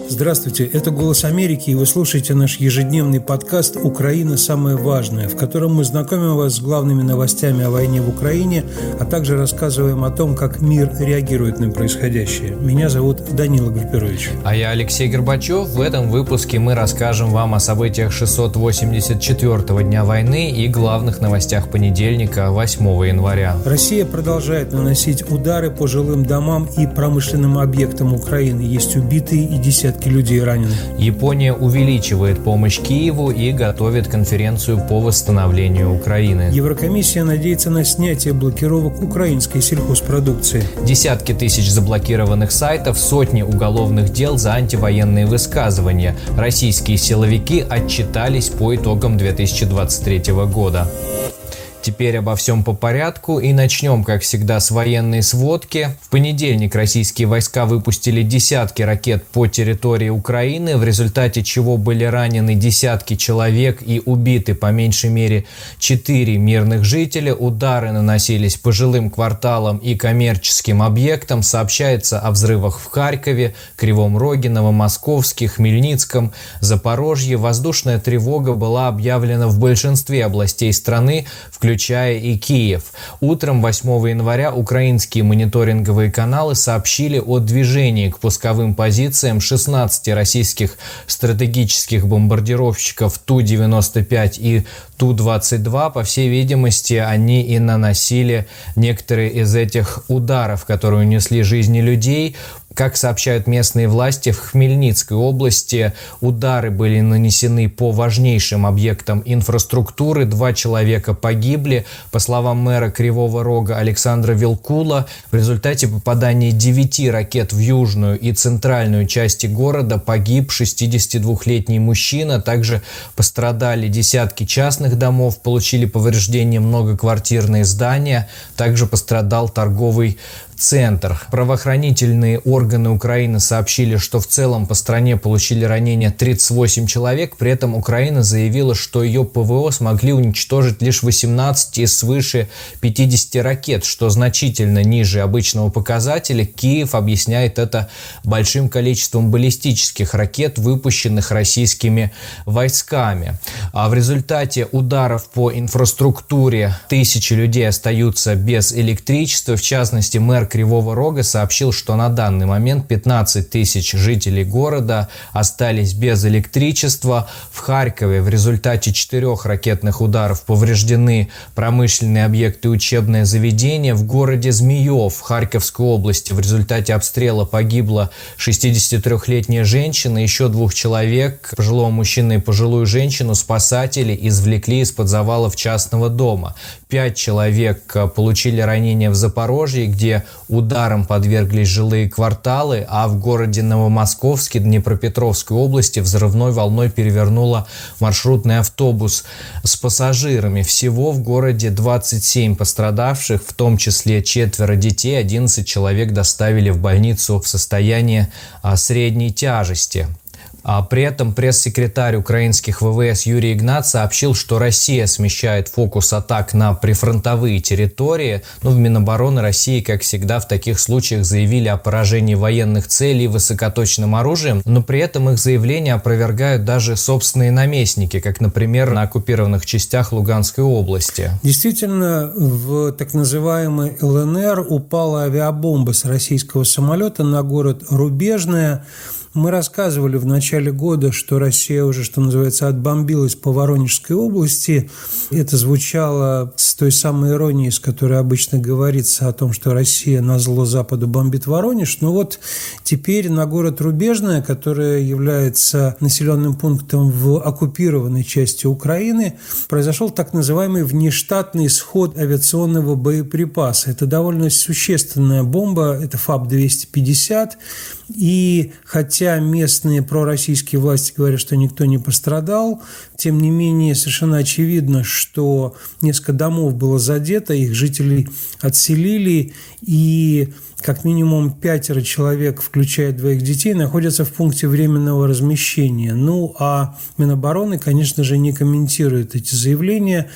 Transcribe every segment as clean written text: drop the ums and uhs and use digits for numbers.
Здравствуйте, это «Голос Америки», и вы слушаете наш ежедневный подкаст «Украина. Самое важное», в котором мы знакомим вас с главными новостями о войне в Украине, а также рассказываем о том, как мир реагирует на происходящее. Меня зовут Данила Гальперович. А я Алексей Горбачев. В этом выпуске мы расскажем вам о событиях 684-го дня войны и главных новостях понедельника, 8 января. Россия продолжает наносить удары по жилым домам и промышленным объектам Украины. Есть убитые и десятки людей ранены. Япония увеличивает помощь Киеву и готовит конференцию по восстановлению Украины. Еврокомиссия надеется на снятие блокировок украинской сельхозпродукции. Десятки тысяч заблокированных сайтов, сотни уголовных дел за антивоенные высказывания. Российские силовики отчитались по итогам 2023 года. Теперь обо всем по порядку и начнем, как всегда, с военной сводки. В понедельник российские войска выпустили десятки ракет по территории Украины, в результате чего были ранены десятки человек и убиты по меньшей мере 4 мирных жителя. Удары наносились по жилым кварталам и коммерческим объектам. Сообщается о взрывах в Харькове, Кривом Роге, Новомосковске, Хмельницком, Запорожье. Воздушная тревога была объявлена в большинстве областей страны, включая и Киев. Утром 8 января украинские мониторинговые каналы сообщили о движении к пусковым позициям 16 российских стратегических бомбардировщиков Ту-95 и Ту-22. По всей видимости, они и наносили некоторые из этих ударов, которые унесли жизни людей. Как сообщают местные власти, в Хмельницкой области удары были нанесены по важнейшим объектам инфраструктуры. 2 человека погибли. По словам мэра Кривого Рога Александра Вилкула, в результате попадания 9 ракет в южную и центральную части города погиб 62-летний мужчина. Также пострадали десятки частных домов, получили повреждения многоквартирные здания. Также пострадал торговый центр. Правоохранительные органы Украины сообщили, что в целом по стране получили ранения 38 человек. При этом Украина заявила, что ее ПВО смогли уничтожить лишь 18 из свыше 50 ракет, что значительно ниже обычного показателя. Киев объясняет это большим количеством баллистических ракет, выпущенных российскими войсками. А в результате ударов по инфраструктуре тысячи людей остаются без электричества. В частности, мэр Кривого Рога сообщил, что на данный момент 15 тысяч жителей города остались без электричества. В Харькове в результате 4 ракетных ударов повреждены промышленные объекты и учебное заведение. В городе Змеев в Харьковской области в результате обстрела погибла 63-летняя женщина. Еще 2 человек, пожилого мужчину и пожилую женщину, спасатели извлекли из-под завалов частного дома. 5 человек получили ранения в Запорожье, где ударом подверглись жилые кварталы, а в городе Новомосковске Днепропетровской области взрывной волной перевернуло маршрутный автобус с пассажирами. Всего в городе 27 пострадавших, в том числе 4 детей, 11 человек доставили в больницу в состоянии средней тяжести. При этом пресс-секретарь украинских ВВС Юрий Игнат сообщил, что Россия смещает фокус атак на прифронтовые территории. В Минобороны России, как всегда, в таких случаях заявили о поражении военных целей высокоточным оружием, но при этом их заявления опровергают даже собственные наместники, как, например, на оккупированных частях Луганской области. Действительно, в так называемой ЛНР упала авиабомба с российского самолета на город Рубежное. Мы рассказывали в начале года, что Россия уже, что называется, отбомбилась по Воронежской области. Это звучало с той самой иронией, с которой обычно говорится о том, что Россия назло Западу бомбит Воронеж. Но вот теперь на город Рубежное, который является населенным пунктом в оккупированной части Украины, произошел так называемый внештатный сход авиационного боеприпаса. Это довольно существенная бомба, это ФАБ-250. И хотя местные пророссийские власти говорят, что никто не пострадал, тем не менее совершенно очевидно, что несколько домов было задето, их жителей отселили, и как минимум 5 человек, включая 2 детей, находятся в пункте временного размещения. А Минобороны, конечно же, не комментирует эти заявления.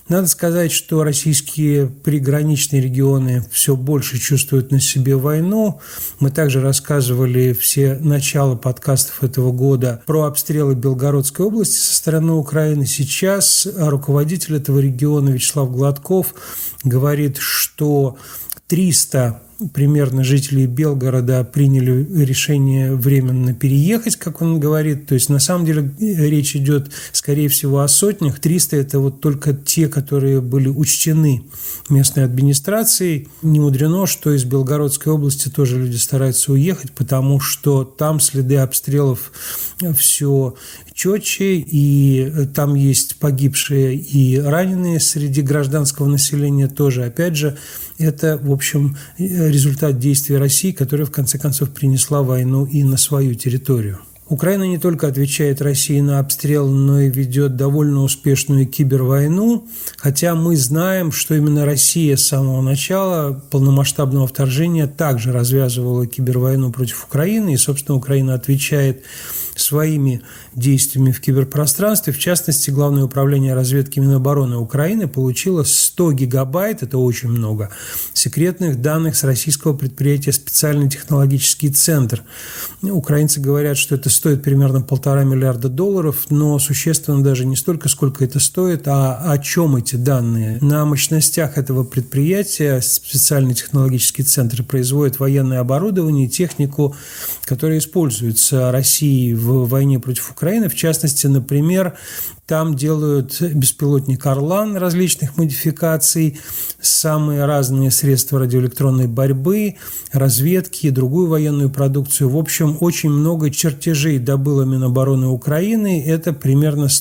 Надо сказать, что российские приграничные регионы все больше чувствуют на себе войну. Мы также рассказывали все начала подкастов этого года про обстрелы Белгородской области со стороны Украины. Сейчас руководитель этого региона Вячеслав Гладков говорит, что 300 примерно жителей Белгорода приняли решение временно переехать, как он говорит. То есть, на самом деле, речь идет, скорее всего, о сотнях. 300 – это вот только те, которые были учтены местной администрацией. Не мудрено, что из Белгородской области тоже люди стараются уехать, потому что там следы обстрелов все четче, и там есть погибшие и раненые среди гражданского населения тоже. Опять же, это, в общем, результат действий России, которая, в конце концов, принесла войну и на свою территорию. Украина не только отвечает России на обстрел, но и ведет довольно успешную кибервойну, хотя мы знаем, что именно Россия с самого начала полномасштабного вторжения также развязывала кибервойну против Украины, и, собственно, Украина отвечает своими действиями в киберпространстве. В частности, Главное управление разведки Минобороны Украины получило 100 гигабайт, это очень много, секретных данных с российского предприятия «Специальный технологический центр». Украинцы говорят, что это стоит примерно $1,5 миллиарда, но существенно даже не столько, сколько это стоит, а о чем эти данные. На мощностях этого предприятия «Специальный технологический центр» производит военное оборудование и технику, которая используется Россией в войне против Украины. В частности, например, там делают беспилотник «Орлан» различных модификаций, самые разные средства радиоэлектронной борьбы, разведки и другую военную продукцию. В общем, очень много чертежей добыла Минобороны Украины. Это примерно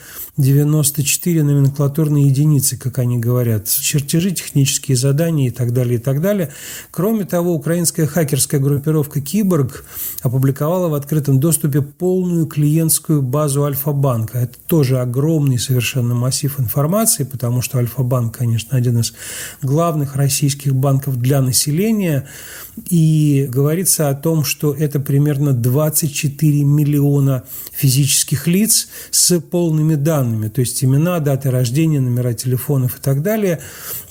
194 номенклатурные единицы, как они говорят. Чертежи, технические задания и так далее, и так далее. Кроме того, украинская хакерская группировка «Киборг» опубликовала в открытом доступе полную клиентскую базу Альфа-банка. Это тоже огромный совершенно массив информации, потому что Альфа-банк, конечно, один из главных российских банков для населения. И говорится о том, что это примерно 24 миллиона физических лиц с полными данными, то есть имена, даты рождения, номера телефонов и так далее,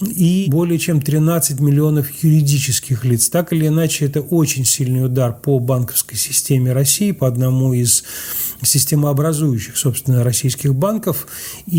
и более чем 13 миллионов юридических лиц. Так или иначе, это очень сильный удар по банковской системе России, по одному из системообразующих, собственно, российских банков,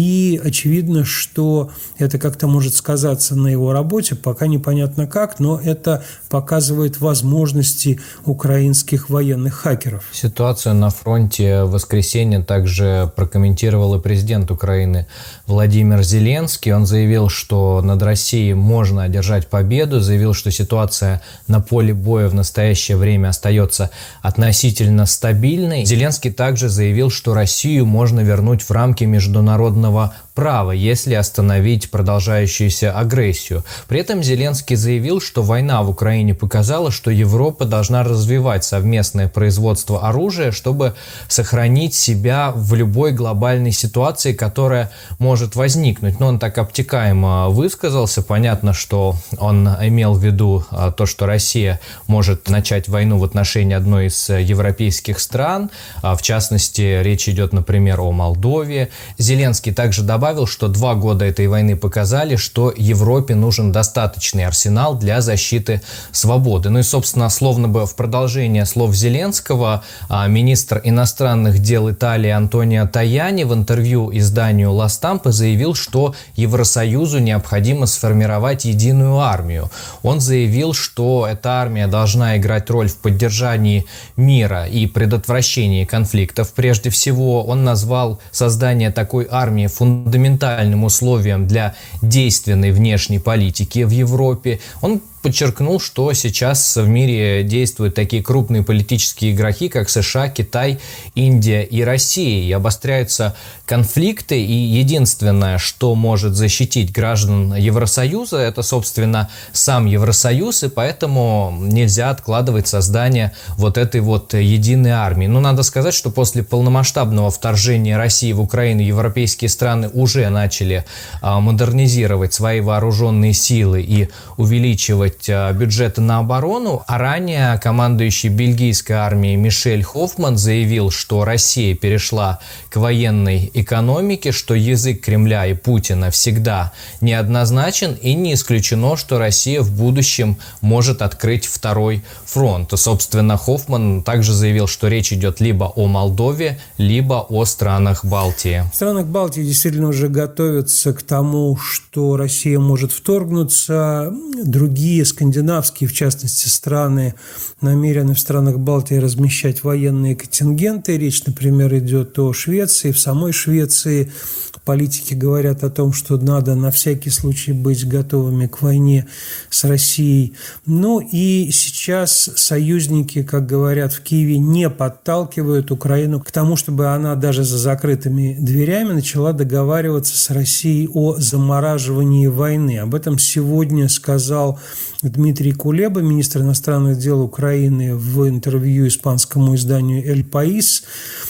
и очевидно, что это как-то может сказаться на его работе, пока непонятно как, но это показывает возможности украинских военных хакеров. Ситуацию на фронте в воскресенье также прокомментировал и президент Украины Владимир Зеленский. Он заявил, что над Россией можно одержать победу, заявил, что ситуация на поле боя в настоящее время остается относительно стабильной. Зеленский также заявил, что Россию можно вернуть в рамки международного права, если остановить продолжающуюся агрессию. При этом Зеленский заявил, что война в Украине показала, что Европа должна развивать совместное производство оружия, чтобы сохранить себя в любой глобальной ситуации, которая может возникнуть. Но он так обтекаемо высказался. Понятно, что он имел в виду то, что Россия может начать войну в отношении одной из европейских стран. В частности, речь идет, например, о Молдове. Зеленский также добавил, что 2 года этой войны показали, что Европе нужен достаточный арсенал для защиты свободы. Ну и, собственно, словно бы в продолжение слов Зеленского, министр иностранных дел Италии Антонио Таяни в интервью изданию «Ла Стампа» заявил, что Евросоюзу необходимо сформировать единую армию. Он заявил, что эта армия должна играть роль в поддержании мира и предотвращении конфликтов. Прежде всего, он назвал создание такой армии фундаментальным условием для действенной внешней политики в Европе. Он подчеркнул, что сейчас в мире действуют такие крупные политические игроки, как США, Китай, Индия и Россия. И обостряются конфликты, и единственное, что может защитить граждан Евросоюза, это, собственно, сам Евросоюз, и поэтому нельзя откладывать создание вот этой вот единой армии. Но надо сказать, что после полномасштабного вторжения России в Украину европейские страны уже начали модернизировать свои вооруженные силы и увеличивать увеличивать бюджеты на оборону, а ранее командующий бельгийской армией Мишель Хоффман заявил, что Россия перешла к военной экономике, что язык Кремля и Путина всегда неоднозначен, и не исключено, что Россия в будущем может открыть второй фронт. Собственно, Хоффман также заявил, что речь идет либо о Молдове, либо о странах Балтии. В странах Балтии действительно уже готовятся к тому, что Россия может вторгнуться. Другие скандинавские, в частности, страны намерены в странах Балтии размещать военные контингенты. Речь, например, идет о Швеции. В самой Швеции политики говорят о том, что надо на всякий случай быть готовыми к войне с Россией. Ну и сейчас союзники, как говорят в Киеве, не подталкивают Украину к тому, чтобы она даже за закрытыми дверями начала договариваться с Россией о замораживании войны. Об этом сегодня сказал Дмитрий Кулеба, министр иностранных дел Украины, в интервью испанскому изданию «Эль Паис».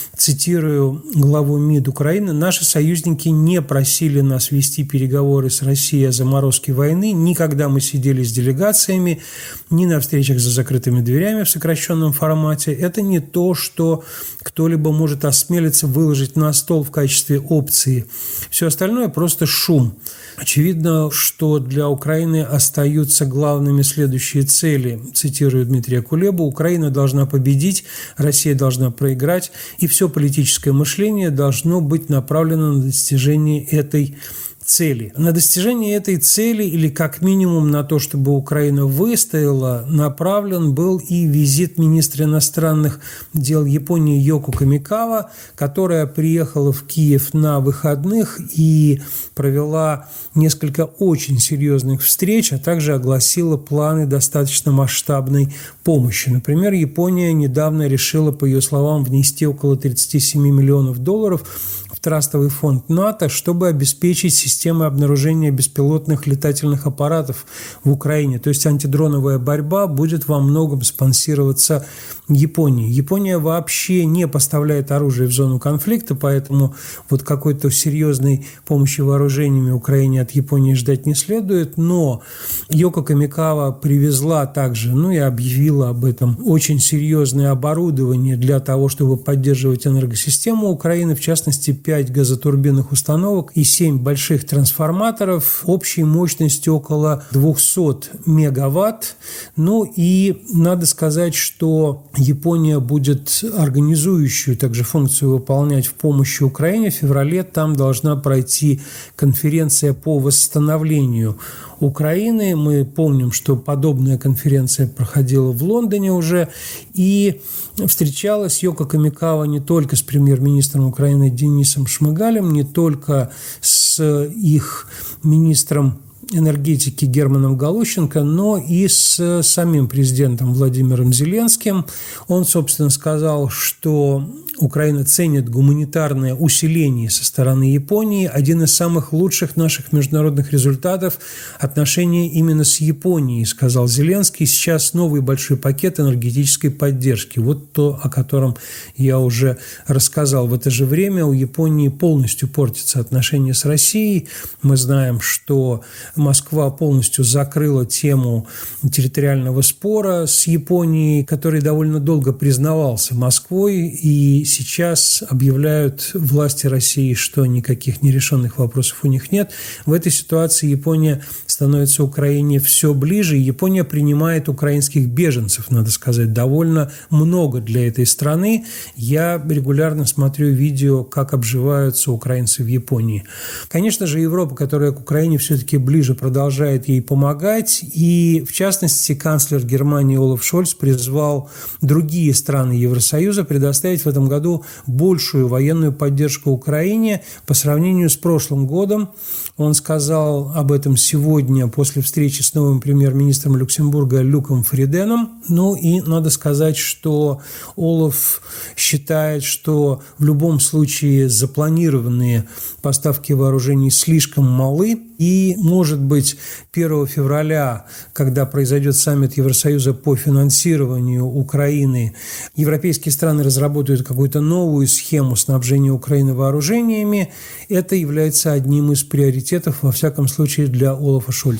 Цитирую главу МИД Украины: «Наши союзники не просили нас вести переговоры с Россией о заморозке войны. Никогда мы сидели с делегациями, ни на встречах за закрытыми дверями в сокращенном формате. Это не то, что кто-либо может осмелиться выложить на стол в качестве опции. Все остальное просто шум». Очевидно, что для Украины остаются главными следующие цели. Цитирую Дмитрия Кулебу: «Украина должна победить, Россия должна проиграть, и все политическое мышление должно быть направлено на достижение этой цели». На достижение этой цели, или как минимум на то, чтобы Украина выстояла, направлен был и визит министра иностранных дел Японии Йоко Камикава, которая приехала в Киев на выходных и провела несколько очень серьезных встреч, а также огласила планы достаточно масштабной помощи. Например, Япония недавно решила, по ее словам, внести около $37 миллионов в трастовый фонд НАТО, чтобы обеспечить системы обнаружения беспилотных летательных аппаратов в Украине. То есть антидроновая борьба будет во многом спонсироваться Японией. Япония вообще не поставляет оружие в зону конфликта, поэтому вот какой-то серьезной помощи вооружениями Украине от Японии ждать не следует. Но Йоко Камикава привезла также, и объявила об этом, очень серьезное оборудование для того, чтобы поддерживать энергосистему Украины, в частности, 5 газотурбинных установок и 7 больших трансформаторов общей мощностью около 200 мегаватт. И надо сказать, что Япония будет организующую также функцию выполнять в помощи Украине. В феврале там должна пройти конференция по восстановлению Украины. Мы помним, что подобная конференция проходила в Лондоне уже, и встречалась Йоко Камикава не только с премьер-министром Украины Денисом Шмыгалем, не только с их министром энергетики Германом Галущенко, но и с самим президентом Владимиром Зеленским. Он, собственно, сказал, что Украина ценит гуманитарное усиление со стороны Японии. Один из самых лучших наших международных результатов – отношения именно с Японией, сказал Зеленский. Сейчас новый большой пакет энергетической поддержки. Вот то, о котором я уже рассказал. В это же время у Японии полностью портятся отношения с Россией. Мы знаем, что Москва полностью закрыла тему территориального спора с Японией, который довольно долго признавался Москвой, и сейчас объявляют власти России, что никаких нерешенных вопросов у них нет. В этой ситуации Япония становится Украине все ближе, и Япония принимает украинских беженцев, надо сказать, довольно много для этой страны. Я регулярно смотрю видео, как обживаются украинцы в Японии. Конечно же, Европа, которая к Украине все-таки ближе, продолжает ей помогать, и, в частности, канцлер Германии Олаф Шольц призвал другие страны Евросоюза предоставить в этом году большую военную поддержку Украине по сравнению с прошлым годом. Он сказал об этом сегодня после встречи с новым премьер-министром Люксембурга Люком Фриденом. И надо сказать, что Олаф считает, что в любом случае запланированные поставки вооружений слишком малы, и, может быть, 1 февраля, когда произойдет саммит Евросоюза по финансированию Украины, европейские страны разработают какую-то новую схему снабжения Украины вооружениями. Это является одним из приоритетов, во всяком случае, для Олафа Шольца.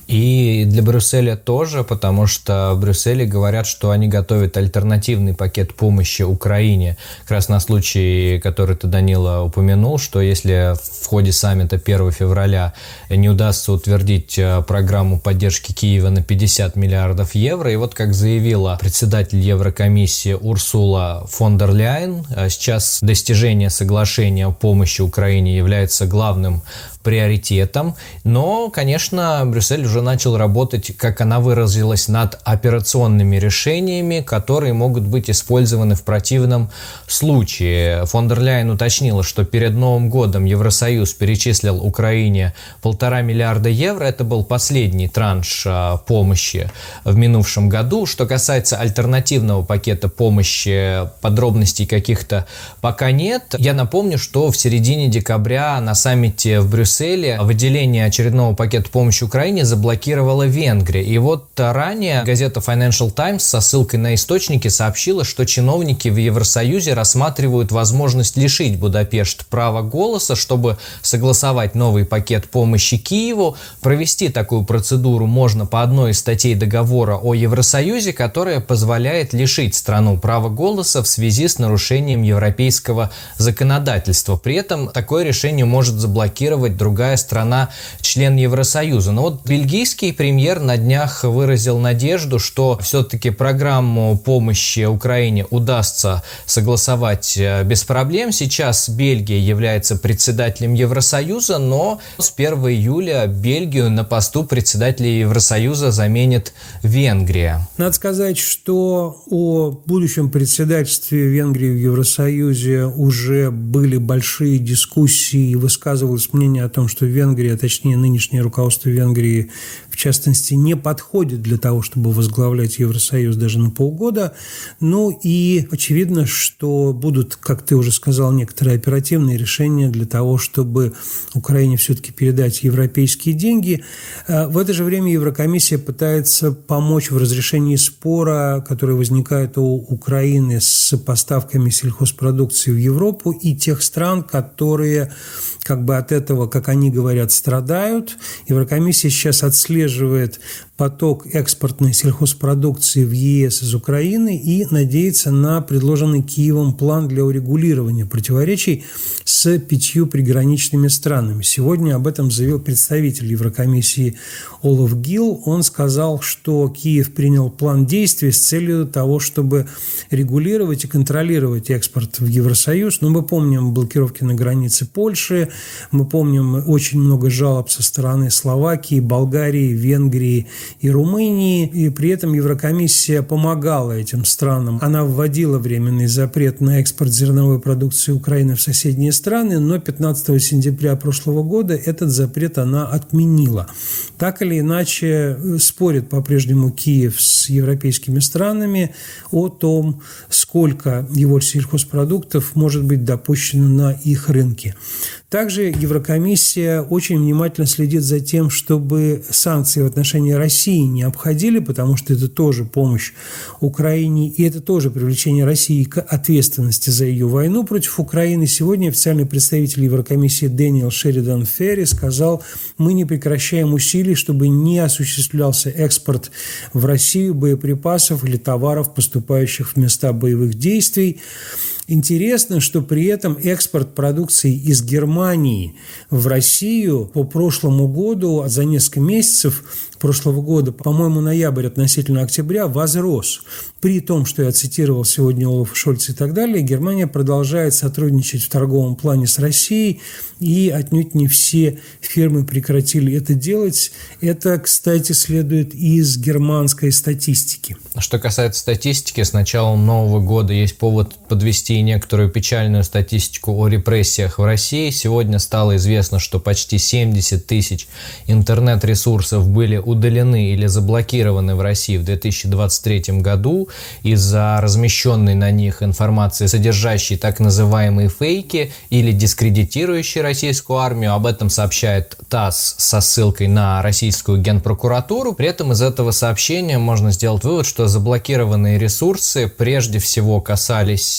И для Брюсселя тоже, потому что в Брюсселе говорят, что они готовят альтернативный пакет помощи Украине. Как раз на случай, который ты, Данила, упомянул, что если в ходе саммита 1 февраля не удастся утвердить программу поддержки Киева на 50 миллиардов евро, и вот как заявила председатель Еврокомиссии Урсула фон дер Ляйен, сейчас достижение соглашения о помощи Украине является главным приоритетом, но, конечно, Брюссель уже начал работать, как она выразилась, над операционными решениями, которые могут быть использованы в противном случае. Фон дер Ляйен уточнила, что перед Новым годом Евросоюз перечислил Украине 1,5 миллиарда евро. Это был последний транш помощи в минувшем году. Что касается альтернативного пакета помощи, подробностей каких-то пока нет. Я напомню, что в середине декабря на саммите в Брюсселе выделение очередного пакета помощи Украине заблокировала Венгрия. И вот ранее газета Financial Times со ссылкой на источники сообщила, что чиновники в Евросоюзе рассматривают возможность лишить Будапешт права голоса, чтобы согласовать новый пакет помощи Киеву. Провести такую процедуру можно по одной из статей договора о Евросоюзе, которая позволяет лишить страну права голоса в связи с нарушением европейского законодательства. При этом такое решение может заблокировать другая страна, член Евросоюза. Но вот бельгийский премьер на днях выразил надежду, что все-таки программу помощи Украине удастся согласовать без проблем. Сейчас Бельгия является председателем Евросоюза, но с 1 июля Бельгию на посту председателя Евросоюза заменит Венгрия. Надо сказать, что о будущем председательстве Венгрии в Евросоюзе уже были большие дискуссии и высказывалось мнение о том, что Венгрия, точнее нынешнее руководство Венгрии, в частности, не подходит для того, чтобы возглавлять Евросоюз даже на полгода. Ну и очевидно, что будут, как ты уже сказал, некоторые оперативные решения для того, чтобы Украине все-таки передать европейские деньги. В это же время Еврокомиссия пытается помочь в разрешении спора, который возникает у Украины с поставками сельхозпродукции в Европу и тех стран, которые как бы от этого, как они говорят, страдают. Еврокомиссия сейчас отслеживает поток экспортной сельхозпродукции в ЕС из Украины и надеется на предложенный Киевом план для урегулирования противоречий с 5 приграничными странами. Сегодня об этом заявил представитель Еврокомиссии Олаф Гилл. Он сказал, что Киев принял план действий с целью того, чтобы регулировать и контролировать экспорт в Евросоюз. Но мы помним блокировки на границе Польши, мы помним очень много жалоб со стороны Словакии, Болгарии, Венгрии и Румынии, и при этом Еврокомиссия помогала этим странам. Она вводила временный запрет на экспорт зерновой продукции Украины в соседние страны, но 15 сентября прошлого года этот запрет она отменила. Так или иначе, спорит по-прежнему Киев с европейскими странами о том, сколько его сельхозпродуктов может быть допущено на их рынке. Также Еврокомиссия очень внимательно следит за тем, чтобы санкции в отношении России не обходили, потому что это тоже помощь Украине, и это тоже привлечение России к ответственности за ее войну против Украины. Сегодня официальный представитель Еврокомиссии Дэниел Шеридан Ферри сказал: мы не прекращаем усилий, чтобы не осуществлялся экспорт в Россию боеприпасов или товаров, поступающих в места боевых действий. Интересно, что при этом экспорт продукции из Германии в Россию по прошлому году за несколько месяцев прошлого года, по-моему, ноябрь относительно октября, возрос. При том, что я цитировал сегодня Олафа Шольца и так далее, Германия продолжает сотрудничать в торговом плане с Россией, и отнюдь не все фирмы прекратили это делать. Это, кстати, следует из германской статистики. Что касается статистики, с началом Нового года есть повод подвести некоторую печальную статистику о репрессиях в России. Сегодня стало известно, что почти 70 тысяч интернет-ресурсов были удалены или заблокированы в России в 2023 году из-за размещенной на них информации, содержащей так называемые фейки или дискредитирующие российскую армию. Об этом сообщает ТАСС со ссылкой на российскую генпрокуратуру. При этом из этого сообщения можно сделать вывод, что заблокированные ресурсы прежде всего касались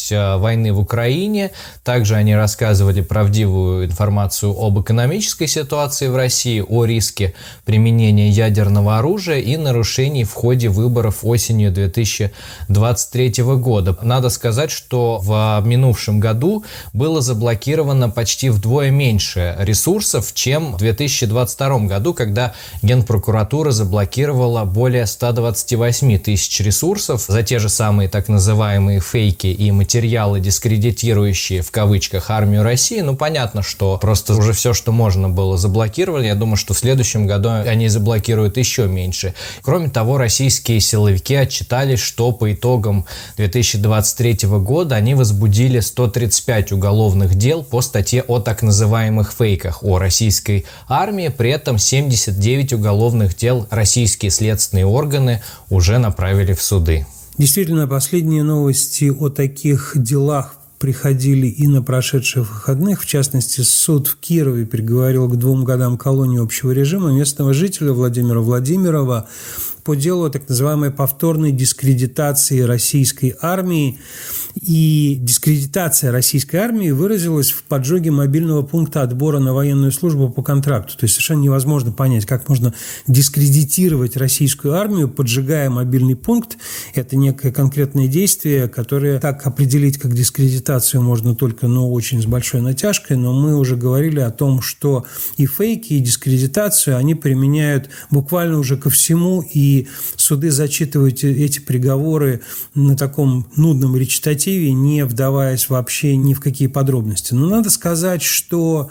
войны в Украине. Также они рассказывали правдивую информацию об экономической ситуации в России, о риске применения ядерного оружия и нарушений в ходе выборов осенью 2023 года. Надо сказать, что в минувшем году было заблокировано почти вдвое меньше ресурсов, чем в 2022 году, когда Генпрокуратура заблокировала более 128 тысяч ресурсов за те же самые так называемые фейки и материалы, дискредитирующие в кавычках армию России. Ну, понятно, что просто уже все, что можно было, заблокировали. Я думаю, что в следующем году они заблокируют еще меньше. Кроме того, российские силовики отчитались, что по итогам 2023 года они возбудили 135 уголовных дел по статье о так называемых фейках о российской армии. При этом 79 уголовных дел российские следственные органы уже направили в суды. Действительно, последние новости о таких делах приходили и на прошедших выходных. В частности, суд в Кирове приговорил к 2 годам колонии общего режима местного жителя Владимира Владимирова по делу о так называемой повторной дискредитации российской армии. И дискредитация российской армии выразилась в поджоге мобильного пункта отбора на военную службу по контракту. То есть совершенно невозможно понять, как можно дискредитировать российскую армию, поджигая мобильный пункт. Это некое конкретное действие, которое так определить, как дискредитацию, можно только, очень с большой натяжкой. Но мы уже говорили о том, что и фейки, и дискредитацию они применяют буквально уже ко всему, и суды зачитывают эти приговоры на таком нудном речитативе, не вдаваясь вообще ни в какие подробности. Но надо сказать, что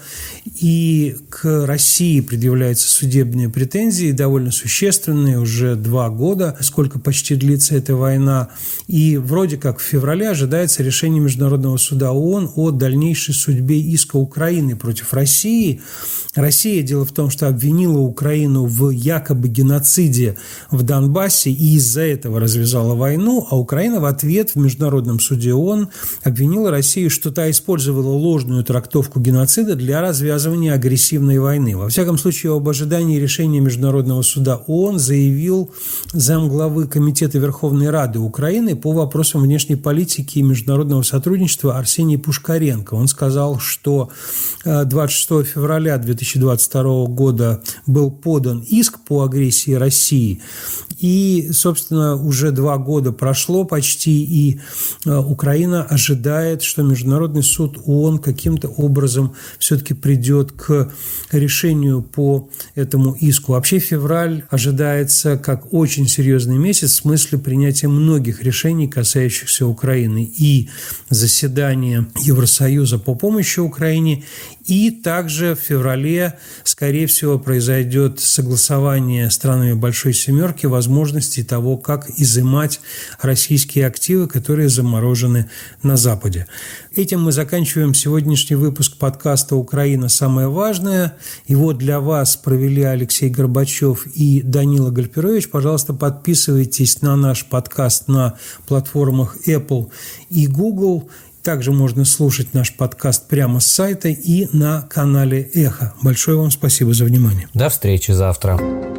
и к России предъявляются судебные претензии, довольно существенные, уже 2 года, сколько почти длится эта война. И вроде как в феврале ожидается решение Международного суда ООН о дальнейшей судьбе иска Украины против России. Россия, дело в том, что обвинила Украину в якобы геноциде в Донбассе и из-за этого развязала войну, а Украина в ответ в Международном суде ООН обвинила Россию, что та использовала ложную трактовку геноцида для развязывания агрессивной войны. Во всяком случае, об ожидании решения Международного суда ООН заявил замглавы Комитета Верховной Рады Украины по вопросам внешней политики и международного сотрудничества Арсений Пушкаренко. Он сказал, что 26 февраля 2022 года был подан иск по агрессии России. И, собственно, уже 2 года прошло почти, и Украина ожидает, что Международный суд ООН каким-то образом все-таки придет к решению по этому иску. Вообще февраль ожидается как очень серьезный месяц в смысле принятия многих решений, касающихся Украины. И заседание Евросоюза по помощи Украине, и также в феврале, скорее всего, произойдет согласование странами Большой Семерки возможностей того, как изымать российские активы, которые заморожены на Западе. Этим мы заканчиваем сегодняшний выпуск подкаста «Украина. Самое важное». Его для вас провели Алексей Горбачев и Данила Гальперович. Пожалуйста, подписывайтесь на наш подкаст на платформах Apple и Google. Также можно слушать наш подкаст прямо с сайта и на канале «Эхо». Большое вам спасибо за внимание. До встречи завтра.